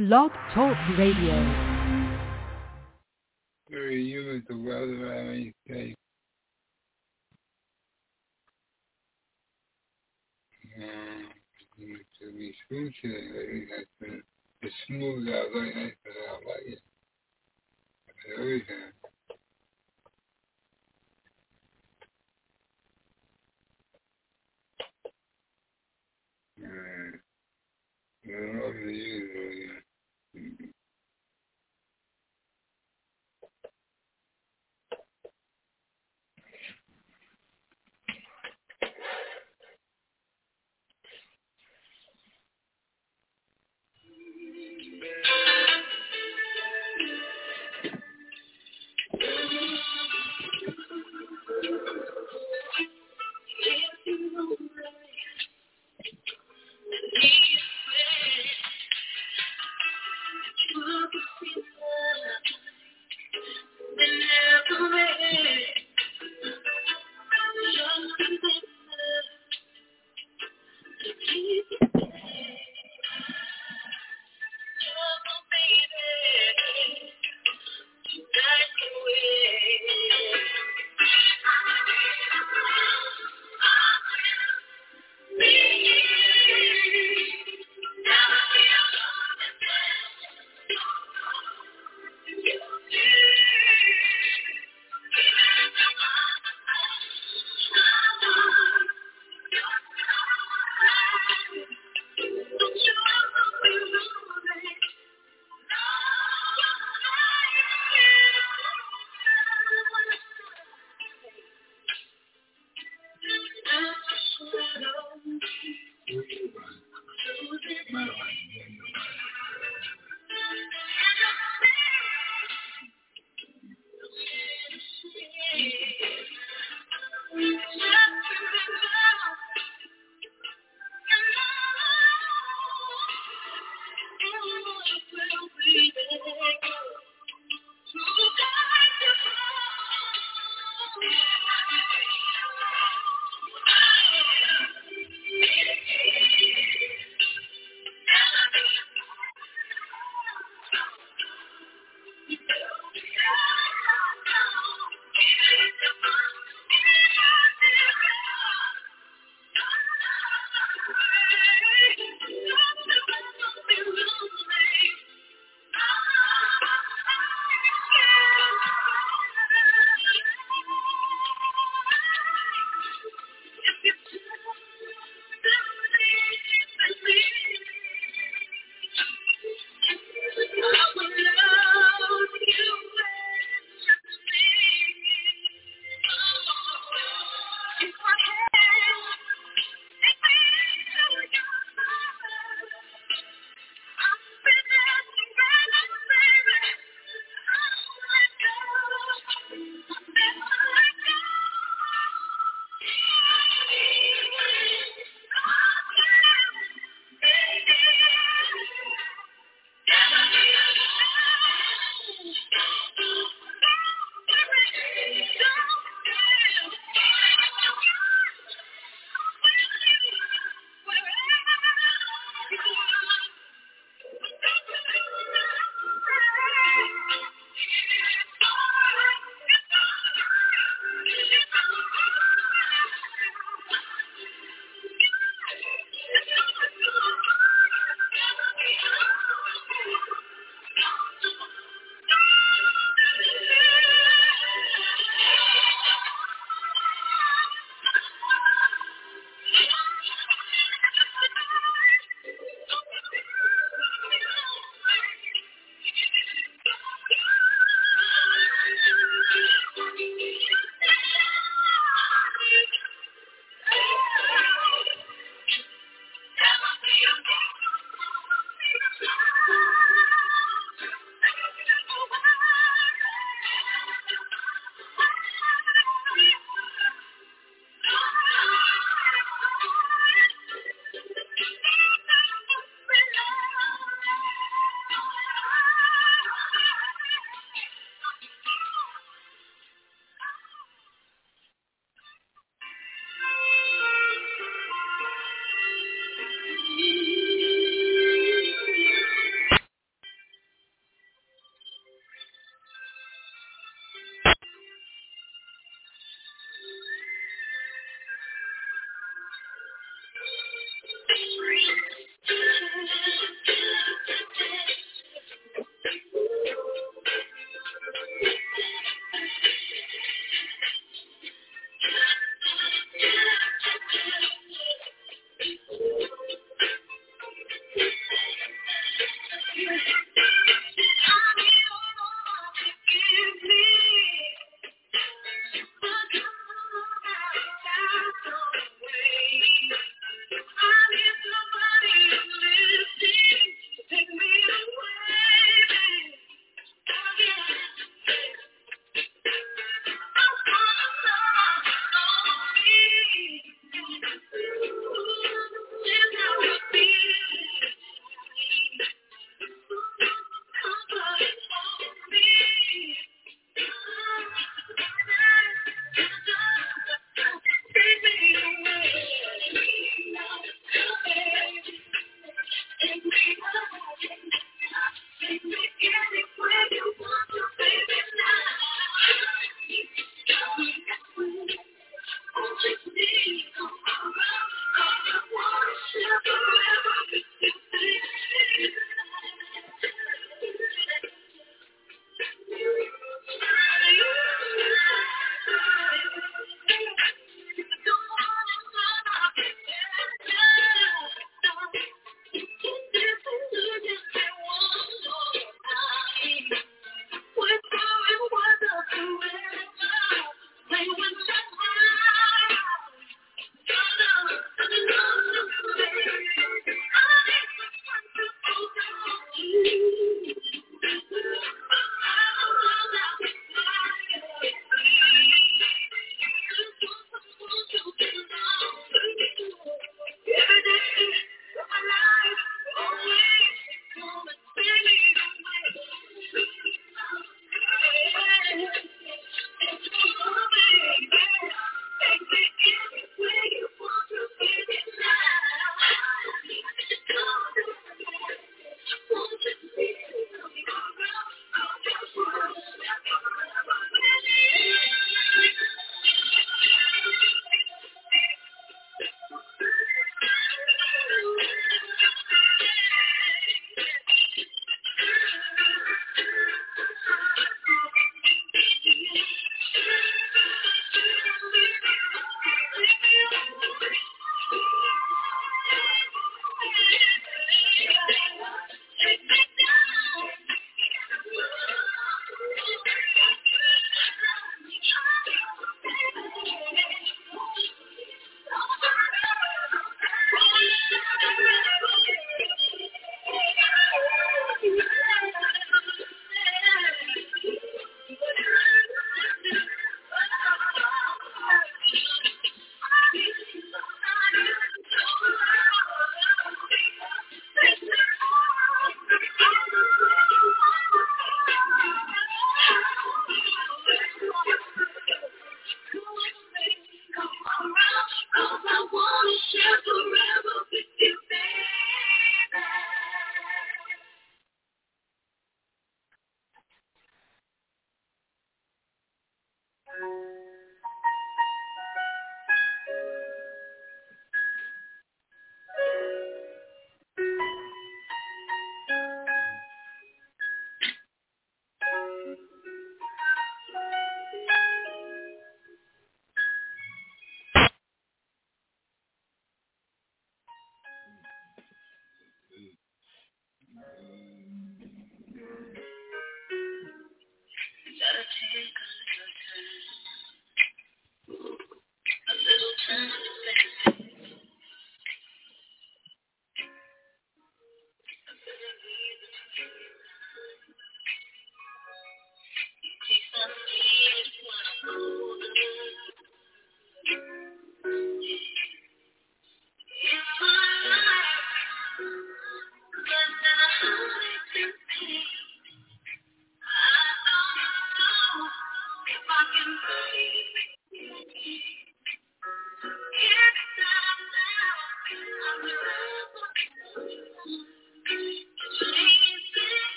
Blog Talk Radio. Very humid, the weather, I mean, okay. To be smooth today, it's smooth out like that, but I like it. Everything. I don't know if it is really.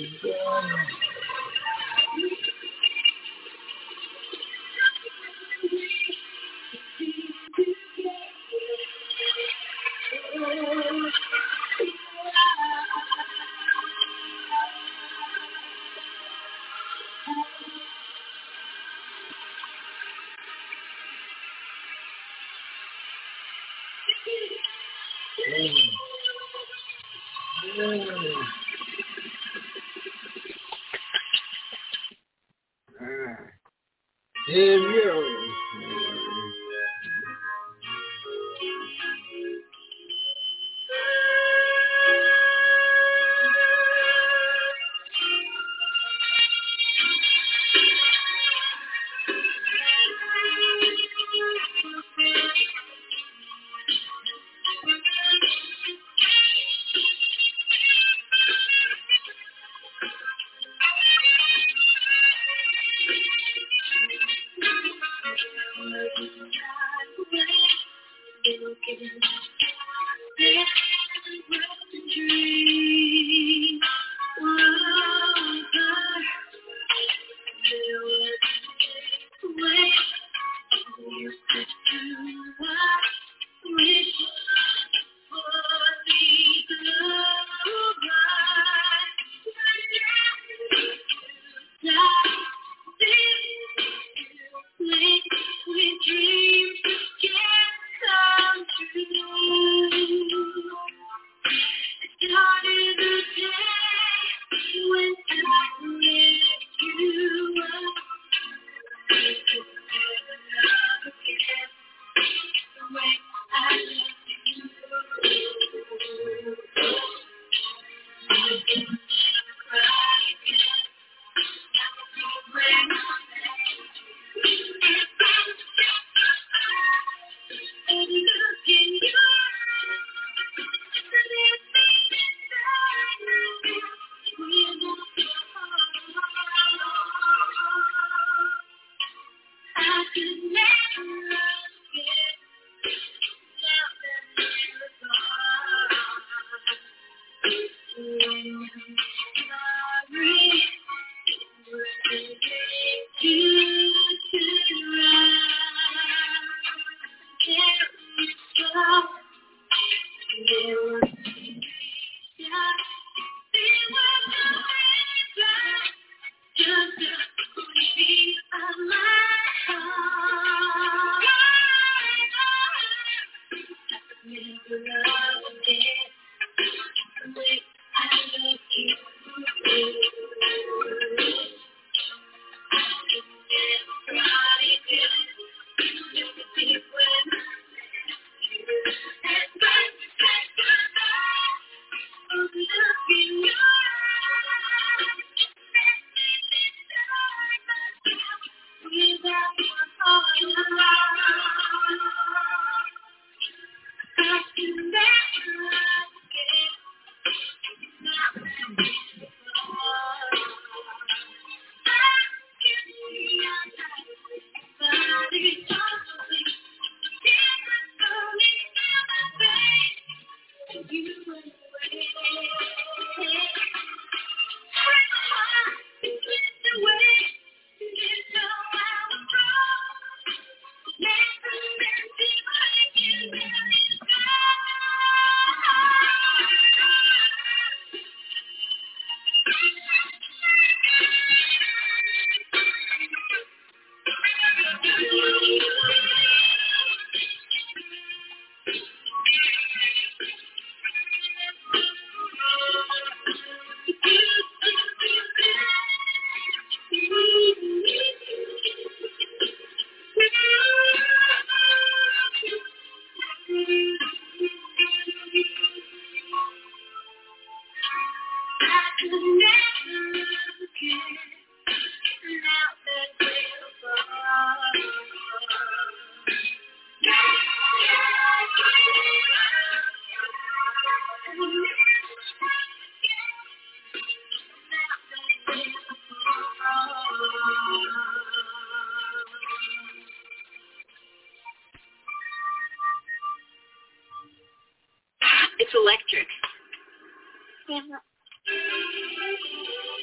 It's electric.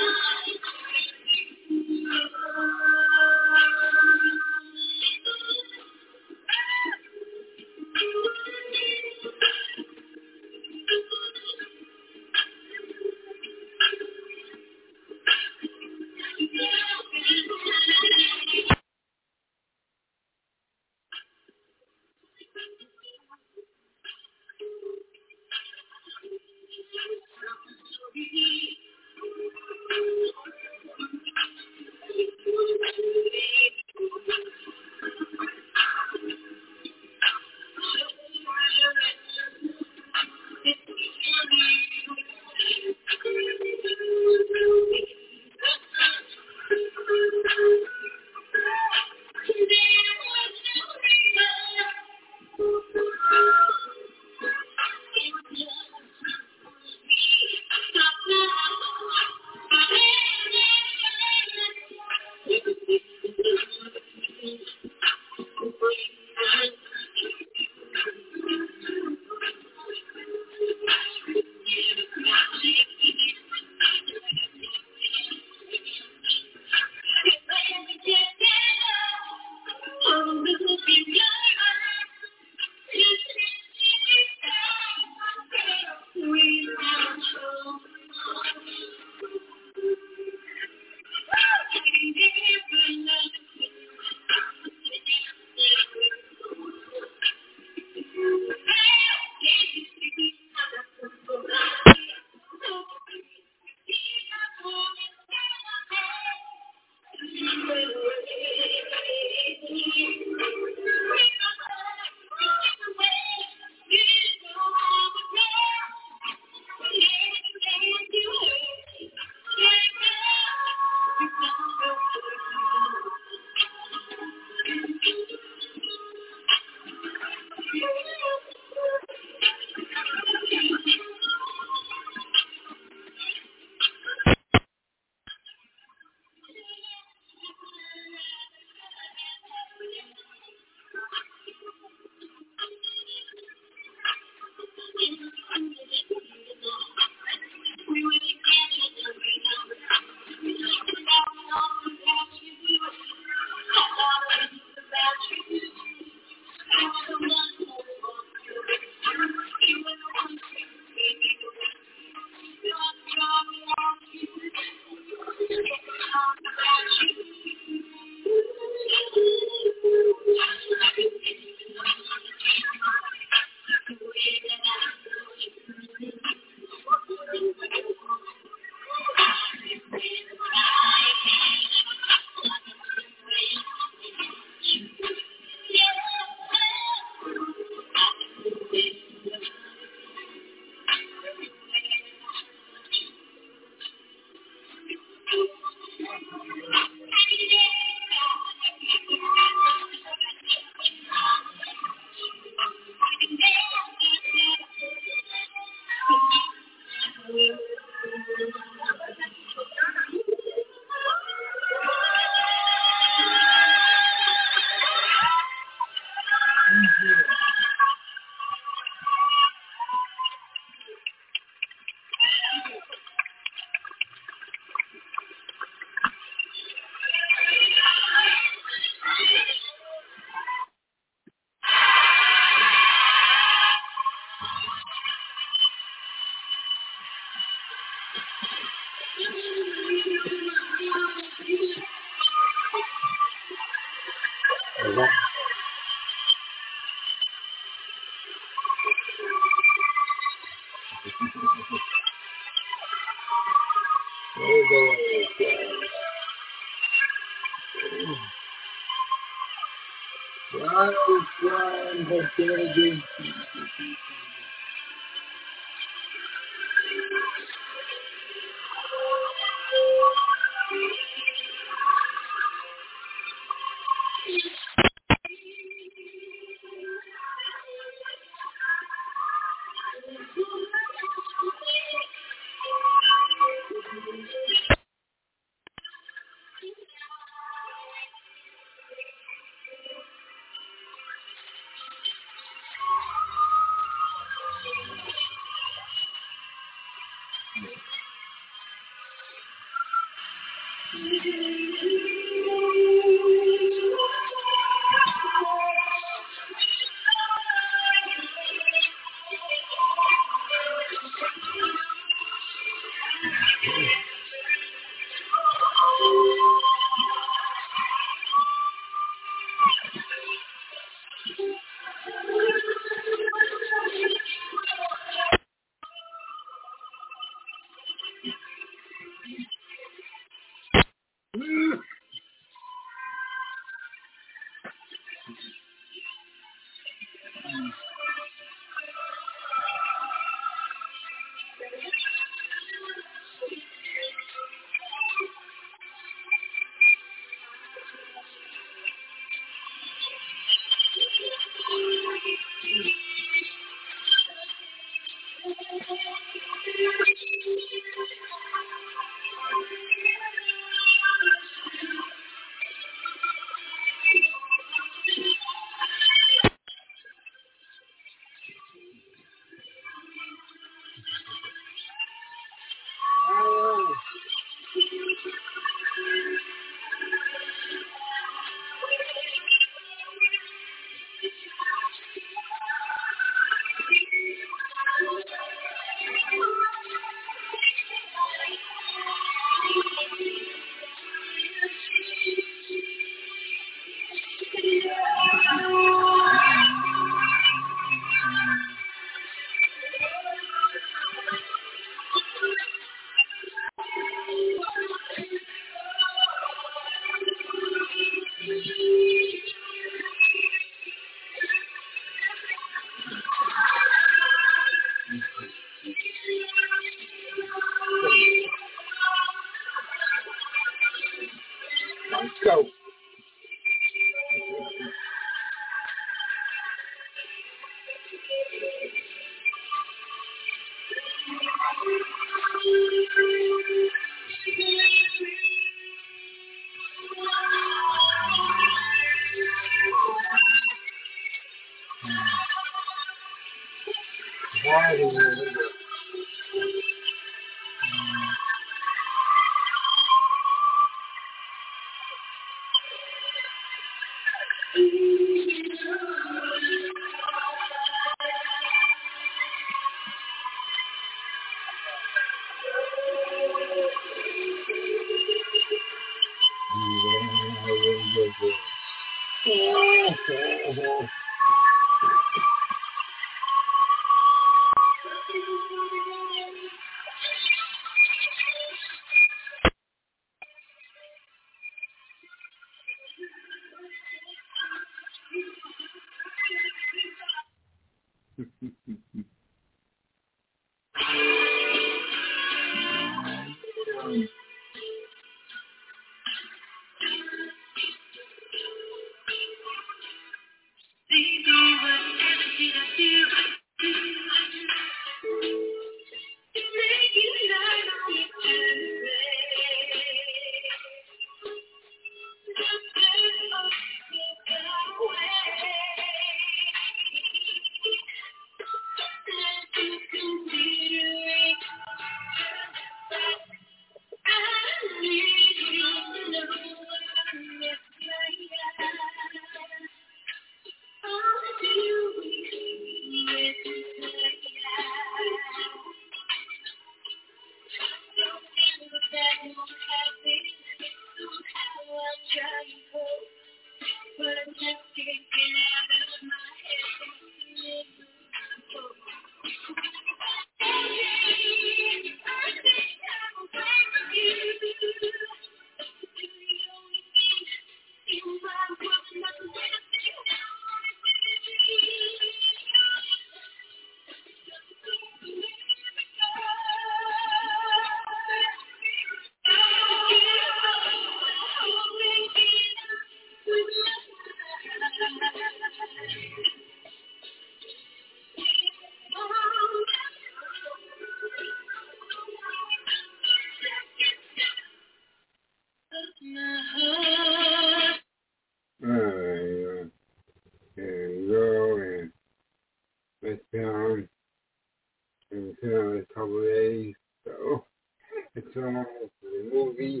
song for the movie.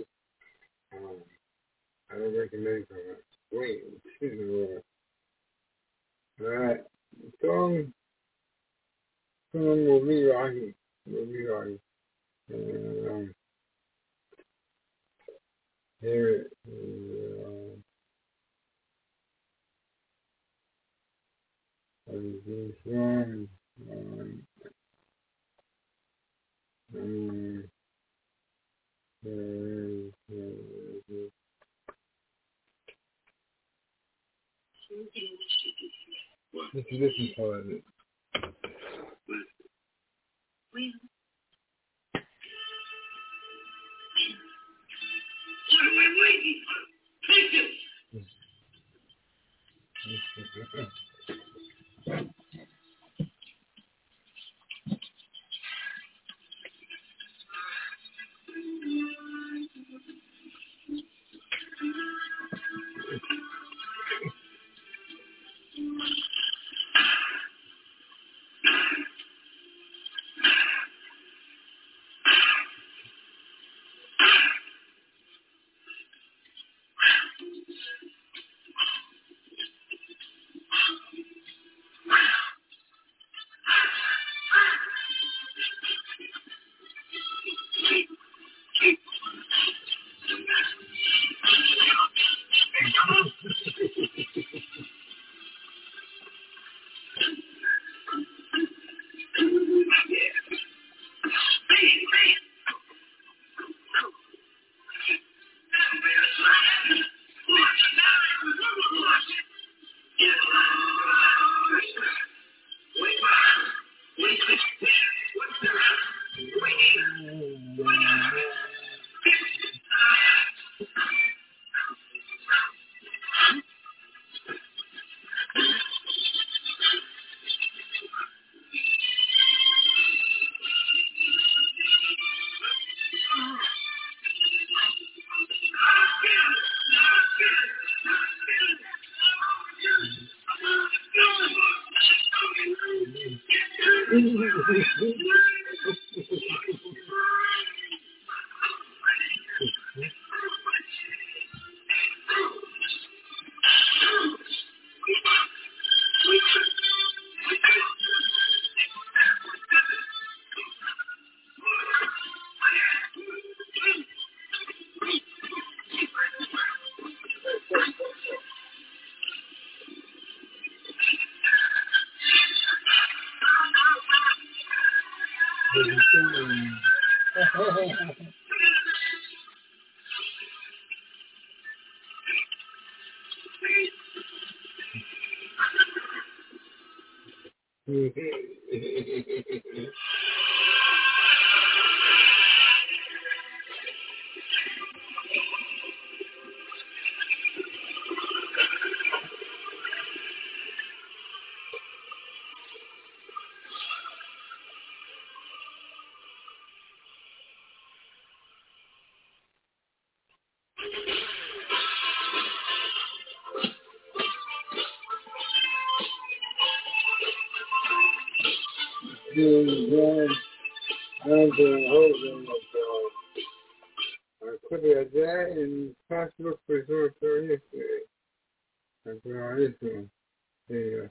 I don't recommend from a screen. Alright, the song will be Rocky. Will be Rocky. And, here it is. This one. This is part of it. What am I waiting for? Take it! And possible for short term yesterday. That's all this one. Yeah.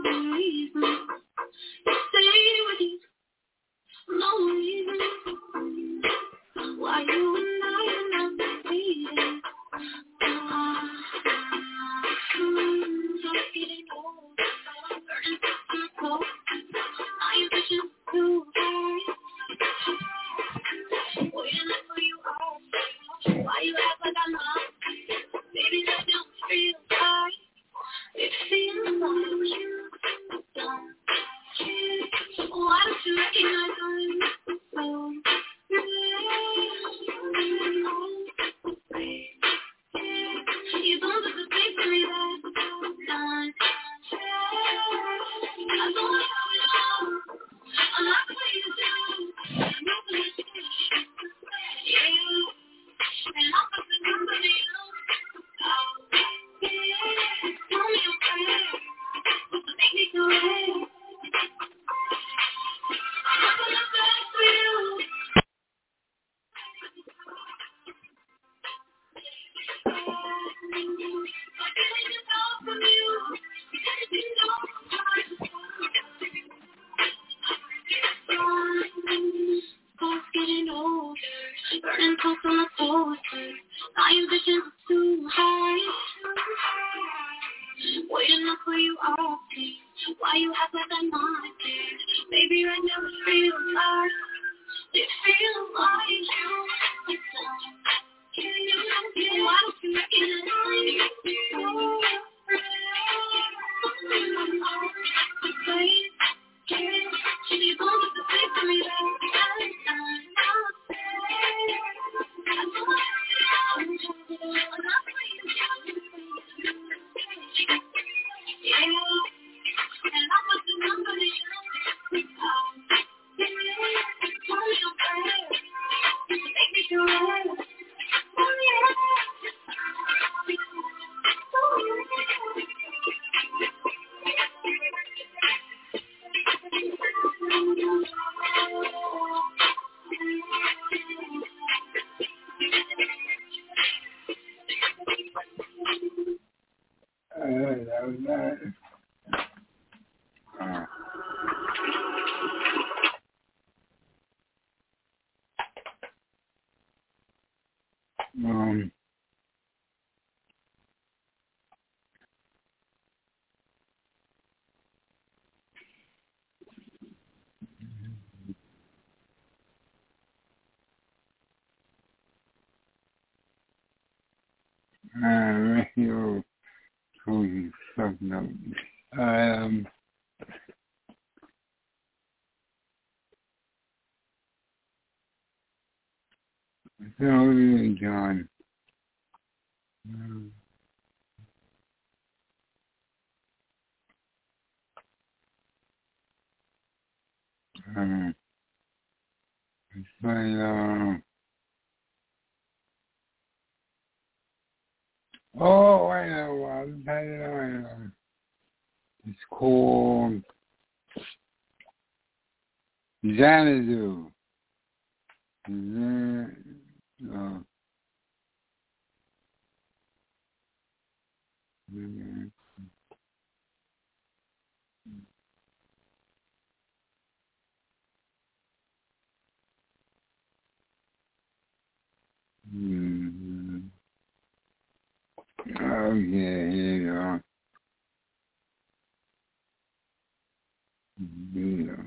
That was nice. Radio told you something else. So, John. Oh, I know. It's called Xanadu. Oh, yeah, here you go. Yeah.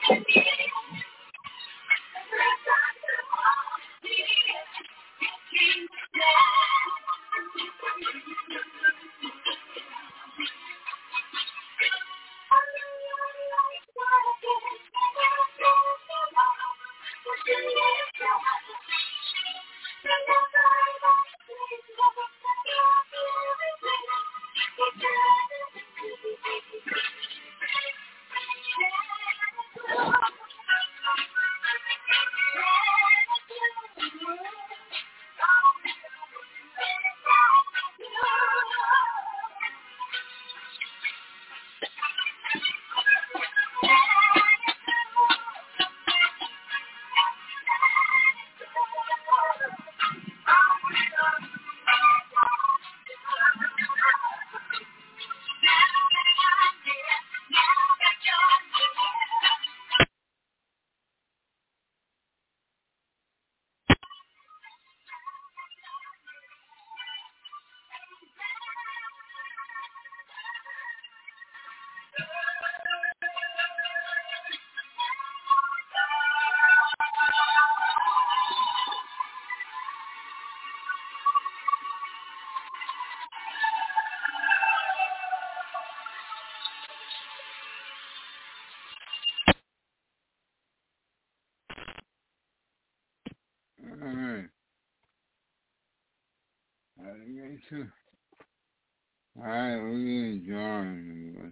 All right, we're going to join.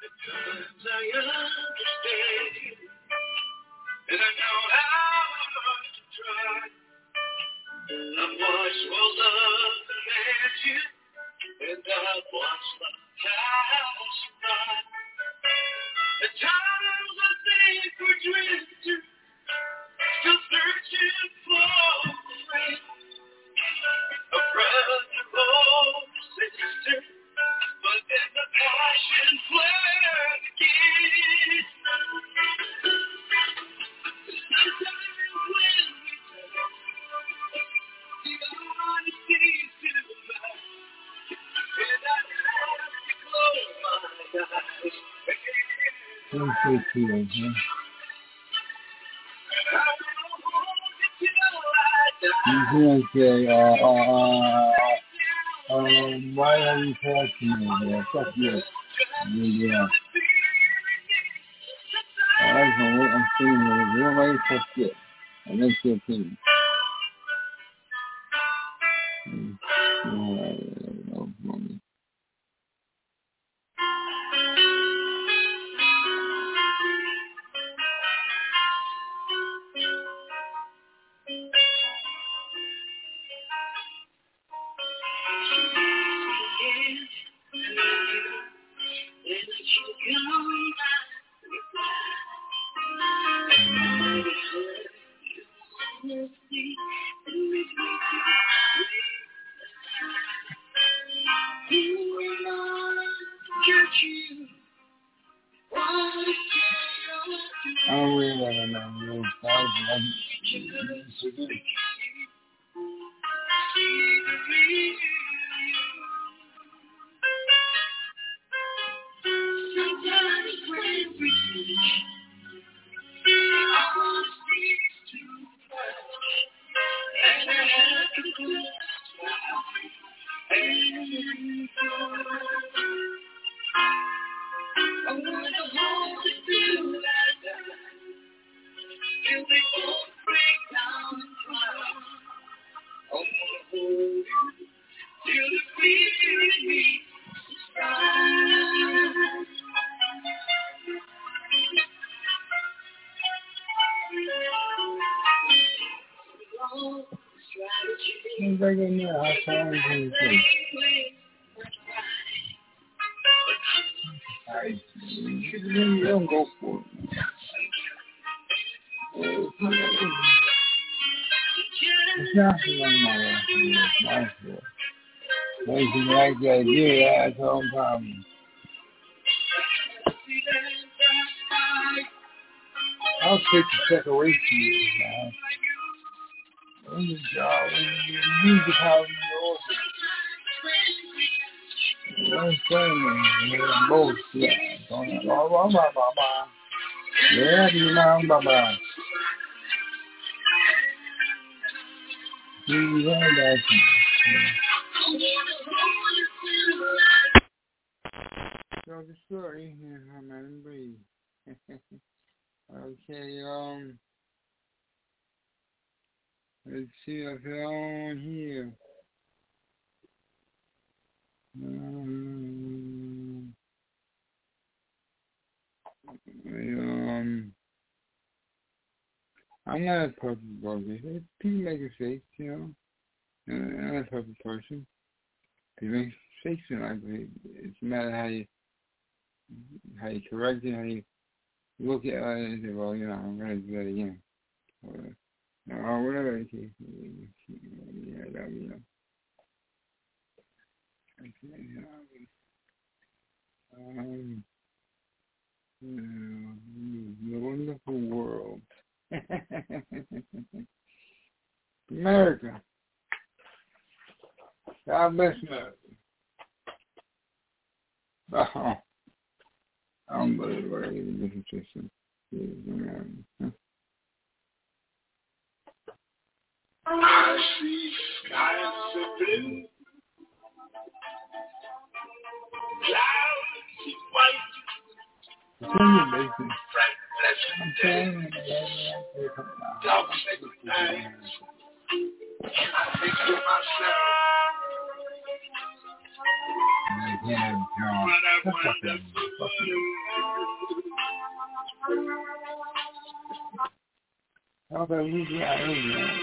Because I understand you, and I know how to try. I've watched more love command you, and I've watched love pass you by. At times I think we're drifting, still searching for a friend, a brother or sister, but then the passion flares again. Sometimes when we touch, the honesty too much, and I have to close my eyes. Why are you talking to me? Fuck you. Yeah. I'm sitting here. You don't like fuck shit. And that's your opinion. Don't go for it. It's not for my mother. It's my fault. Anything like that, yeah, that's all problem. I'll take the separation now. When you job, you need the power of your order. I'm saying, man, both, yeah. Yeah, you know, baba. You heard that. So the story here, I'm at and breathe. Okay, let's see if they're on here. I'm not a perfect person. People make mistakes, you know. I'm not a perfect person. People make mistakes in life. It's a matter how you correct it, how you look at it and say, well, you know, I'm going to do that again. Or whatever it is. Yeah, that, you know. The wonderful world. America. God bless America. Oh, unbelievable. Different system. I see skies of blue, clouds of white, bright pleasant days, dark sacred nights. I think to myself, Yeah, John. That's okay. Okay, you got it.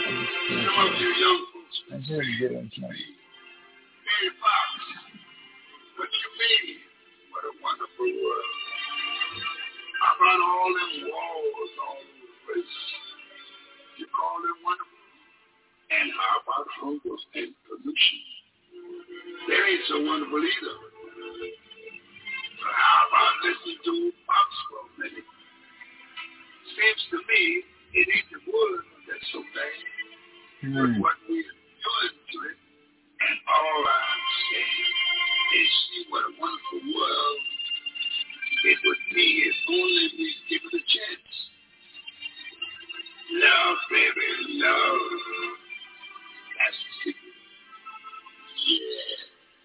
I'm here to get him tonight. Hey, Pops, what you mean? What a wonderful world. How about all them walls all over the place? You call them wonderful? And how about hunger and pollution? They ain't so wonderful either. But how about listening to Pops for a minute? Seems to me it ain't the wood that's so bad, but what we're doing to it. And all I'm saying is see what a wonderful world it would be if only we give it a chance. Love, baby, love. That's the secret. Yeah.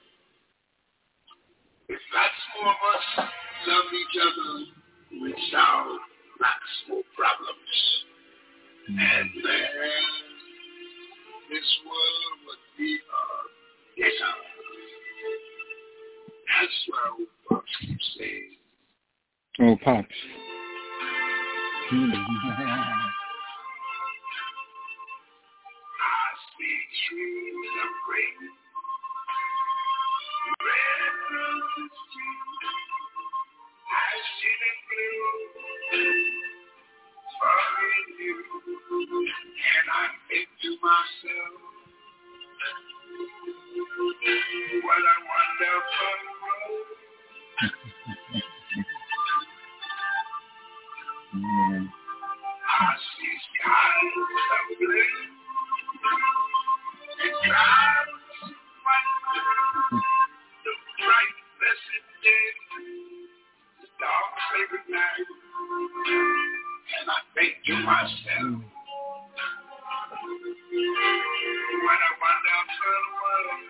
If lots more of us love each other, we'd solve lots more problems. And then this world would be a ghetto. That's what old Pops keeps saying. Oh, Pops. I see trees of green, red roses too. I see them blue for you, and I think to myself, what a wonderful world. I see skies of blue and clouds of white, the bright blessed day, the dark sacred night, and I think to myself, what a wonderful world.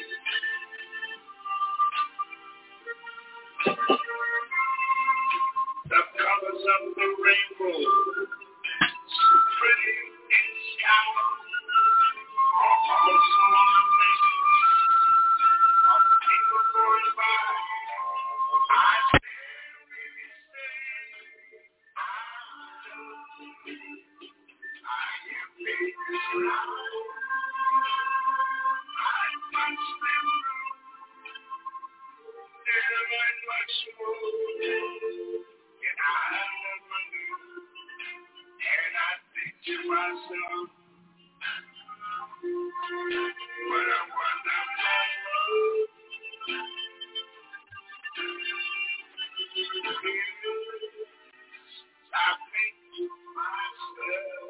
The colors of the rainbow, so pretty in the sky, are also on the faces of people going by. I really say, I hear babies cry. I touch them through, they're like much more. And I wonder, and I think to myself, what a wonderful world. I think to myself,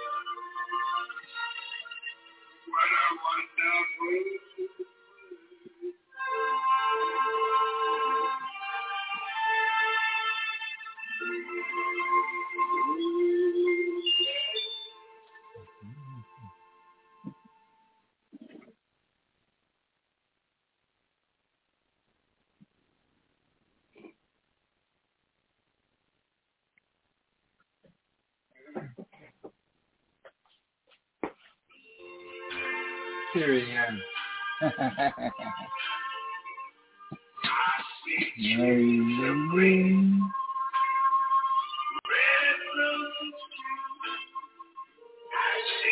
what a wonderful world. Here he is. I see trees of green, red roses too. I see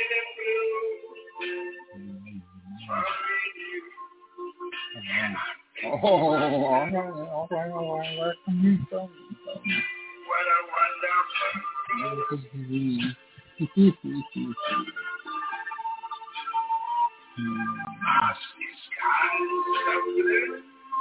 them blue for you, and I think all right. Where can you go? what a wonderful world. I see skies of blue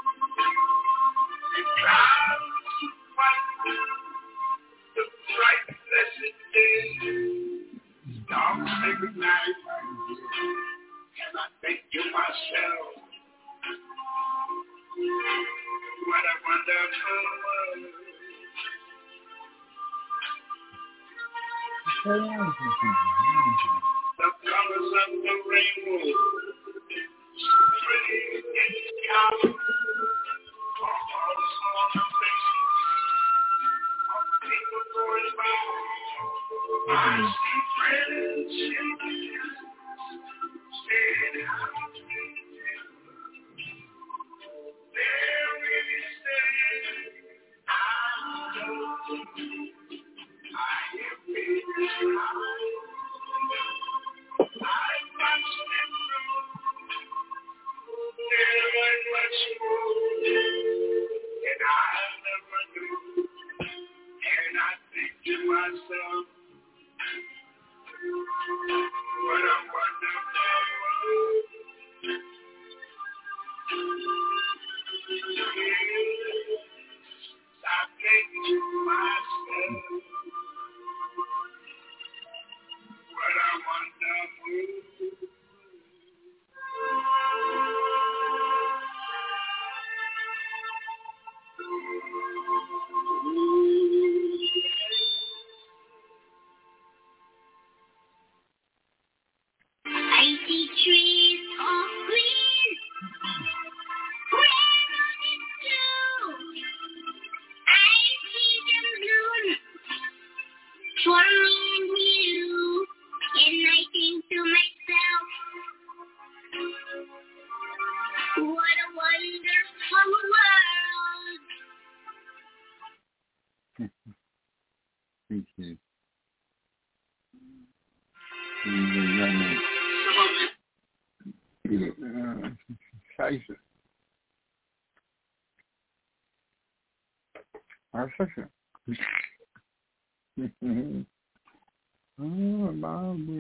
and clouds of white, the bright blessed day, the dark sacred night, and I think to myself, what a wonderful world. The colors of the rainbow, so pretty in the sky, are also on the faces of people going by. I see friends shaking hands, saying how do you do? Scheiße. Was ist das denn? Oh, Babu.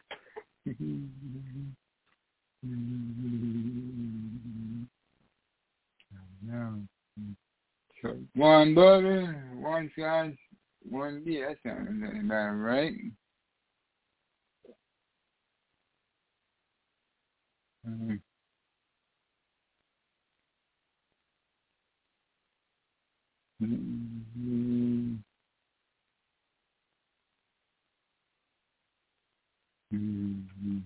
So, one butter, one scotch, one beer. That sounds about right. Mm-hmm. Mm-hmm. Mm-hmm.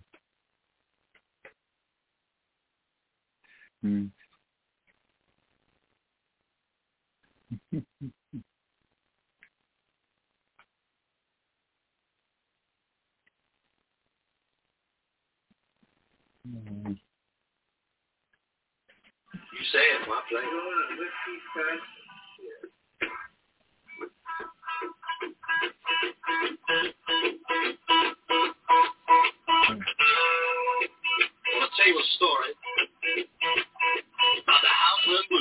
Mm-hmm. You say it, my play. I'll tell you a story about the house in blue.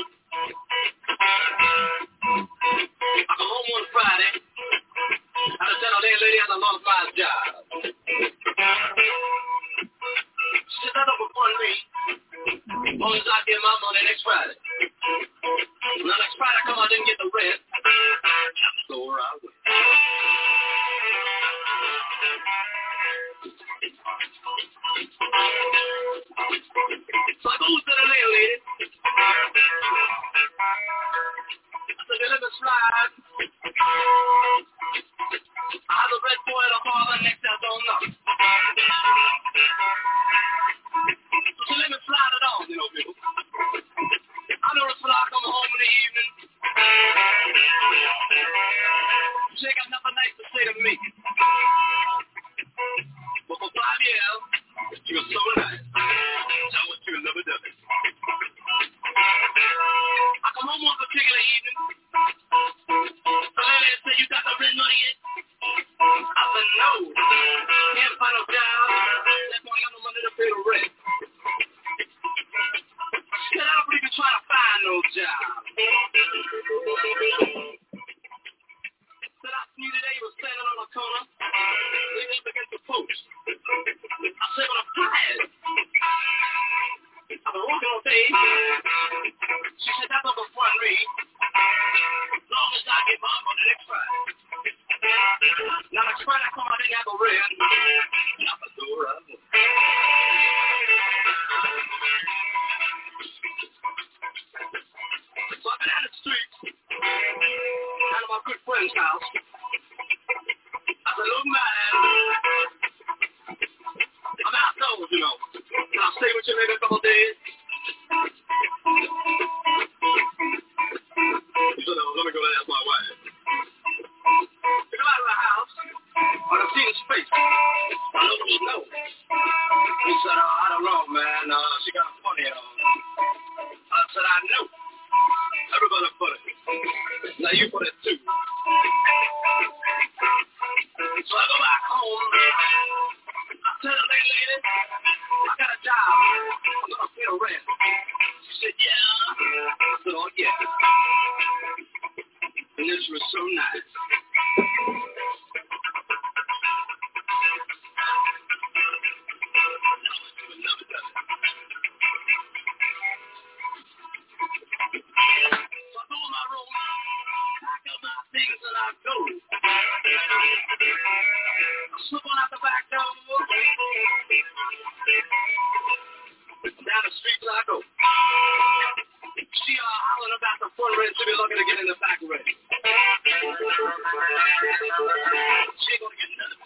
I come home one Friday. I was telling a lady I lost my job. She said, "That over for me. Only I get my money next Friday." Now next Friday, I come out, didn't get the rent. So where I went. So I goes to the landlady. I said, "Let me slide. I have a red boy and a father next to I don't know." So let me slide it on, people. I noticed when I come home in the evening, she ain't got nothing nice to say to me. But for 5 years, she was so nice. I wish she would never done it. I come home one particular evening. The lady said, "You got the rent money yet?" I said, "No. Can't find no job. That's why I got no money to pay the rent." She said, "I don't believe you're trying to find no job." Said, "I see today you were standing on the corner. Leaning up against the post." I said, "But I'm tired. I've been walking all day." She said, "That's over front read. As long as I get my money next Friday." Now next Friday I come out and have a rent. Not the door up. So I've been out the street, out of my good friend's house. I said, "Look, man, I'm outdoors, you know. Can I stay with you maybe a couple days?" He said, "No, let me go and ask my wife." He come out of the house. I don't see his face. I know what you know. He said, "Oh, I don't know, man. She got funny on." I said, "I know. Everybody funny. Now you put it too. So I go back home. I tell the lady, I got a job. I'm gonna pay a rent. She said, yeah. I said, oh yeah. And this was so nice. Down the street till I go. She hollering about the front rent. She be looking to get in the back rent. She ain't gonna get nothing.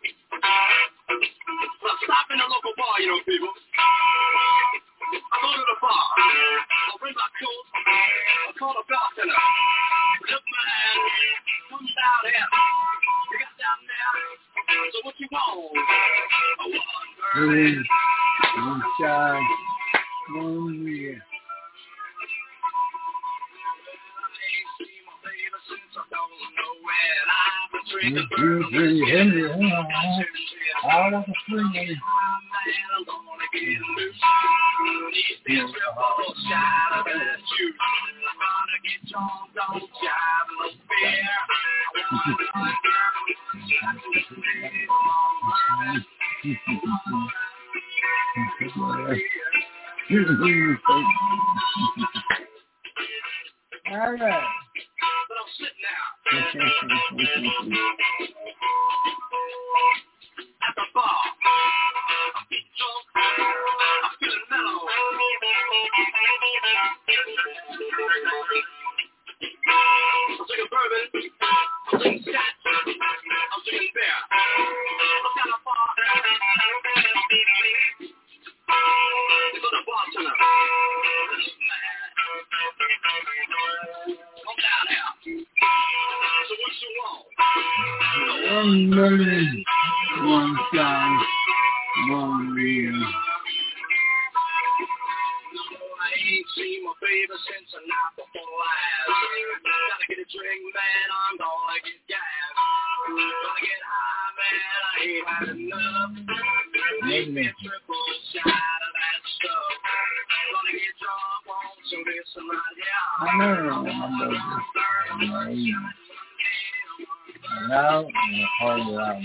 So I stop in the local bar, you know, people. I go to the bar. I bring my coat. I call the bartender. Look my hand. Come down here. You got down there. So what you want? I want girl. One shy, one real. All of the free. All right. But I'm sitting now. At the bar. I'm getting drunk. I'm feeling mellow. I'm drinking bourbon. I'm drinking scotch. I'm drinking beer. I'm down the bar. They go to the bartender. Come down now. So what you want? 1 million, one shy, one real. No, I ain't seen my baby since the night before last. Gotta get a drink, man, I'm gonna get gas. Gonna get high, man, I ain't had enough. Make me a triple shot of that stuff. Gonna get drunk on some this and that, yeah. I know. Now, hold it out.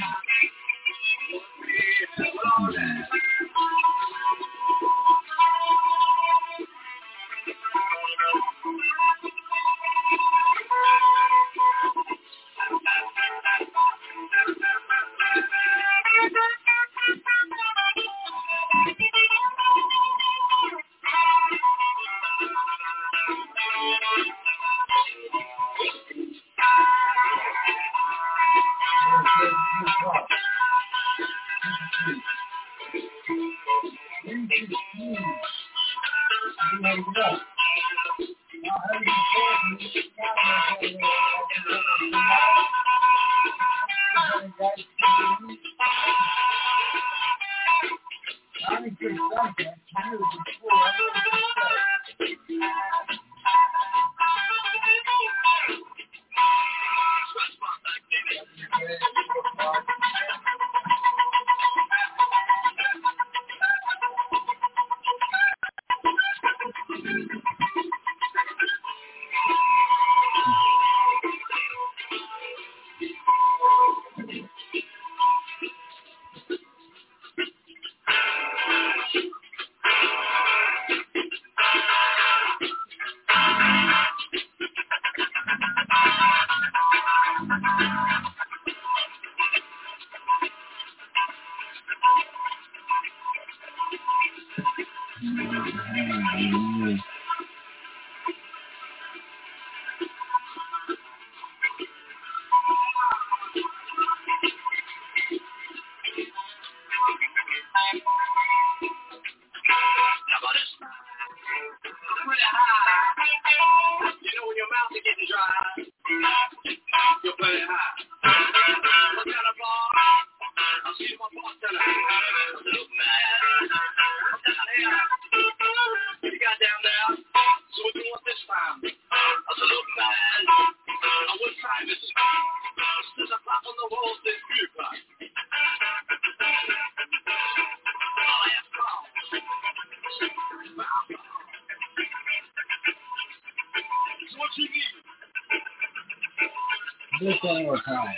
privacy. There's a clock on the wall, there's 3 o'clock. Last call. So what you need? This one more time.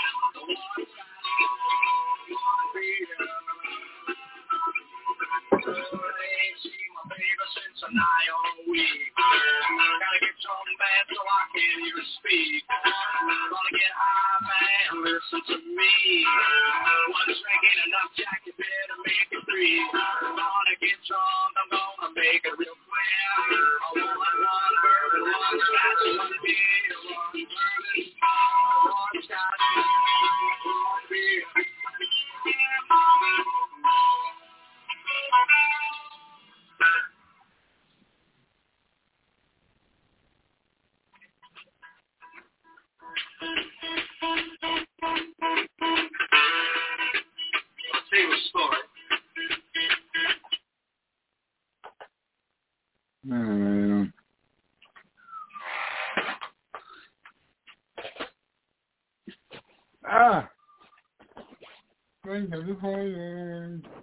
Since an eye on a week. Gotta get some bad so I can hear you speak. Gonna get high, man, listen to me. One drink ain't enough, Jack, you better make it free. Gonna get drunk, I'm gonna make it real clear. I want one bourbon, one scotch, one beer. One bourbon, one scotch, one beer. I'll tell you a story. Thank you.